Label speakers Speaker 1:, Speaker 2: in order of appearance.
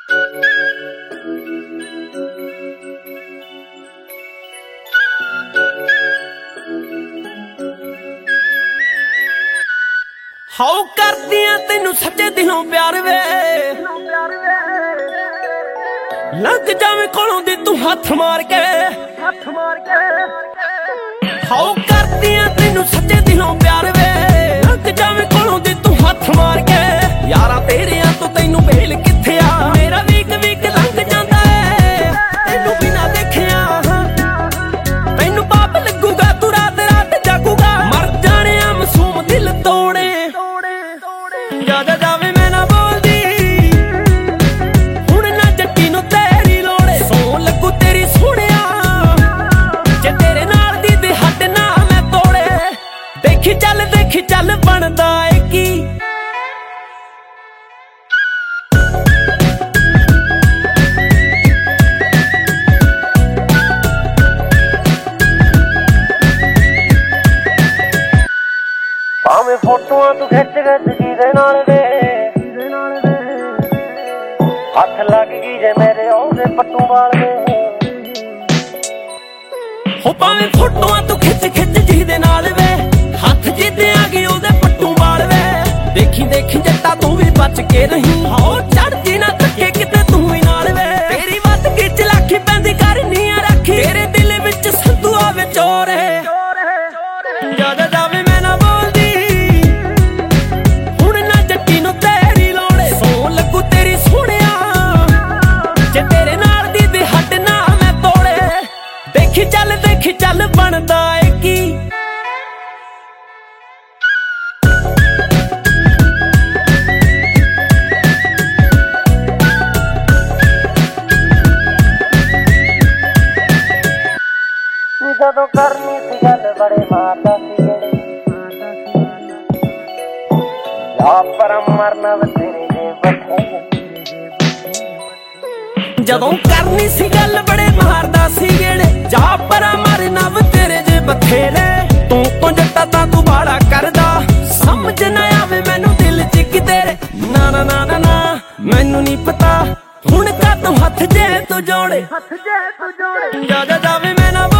Speaker 1: हाओ करदियां तैनू सच्चे दिलों प्यार वे लंघ जावे कोलों दी तू हथ मार के हाओ करदियां तैनू सच्चे दिलों प्यार वे लंघ जावे कोलों दी तू हथ मार के यारा तेरियां तो तैनू भेल किथे आ मेरा वीक वीक लंघ जांदा ऐ तैनू बिना देखिया तैनू पाप लगूगा तू रात रात जागूगा मर जाने आ मासूम दिल तोड़े ज्यादा जावे मैं ना बोलदी हुण ना जट्टी नू तेरी लोड़े सौ लगू तेरी सुणिया जे तेरे नाल दी दे हट ना मैं तोड़े देखी चल बनदा ए की
Speaker 2: भावें फोटोआं तू खिच जीदे नाल वे हथ लग गई जे मेरे ओदे पट्टू वाल वे
Speaker 1: हो भावें फोटोआं तू खिच जीदे नाल वे हथ जिद्दे आ गई ओदे पट्टू वाल वे देखी जट्टा तू भी बच के रही हाओ चढ़दी ना थके किते तू ही नाल वे तेरी बात किच लाखी पैंदी करनी आ राखी तेरे दिल विच संधू आवे चोर है ज्यादा जावे मैं ना बोलदी हुण ना जट्टी नू तेरी लोड़े सौ लगू तेरी सुणिया जे तेरे नाल दी दे हट ना मैं तोड़े देखी चल बनदा ए की
Speaker 2: जदों करनी सी गल बड़े मारदा सी जा पर मरना वे तेरे जे बथे
Speaker 1: जदों करनी सी गल बड़े मारदा सी गेड़े जा परा मरना वे तेरे जे बथेरे तू तो जट्टा तां तू बाड़ा करदा समझ ना आवे मैनू दिल च कि तेरे ना ना ना ना ना मैनू नहीं पता हुण का तू हथ जे तू जोड़े ज्यादा जावे मैं ना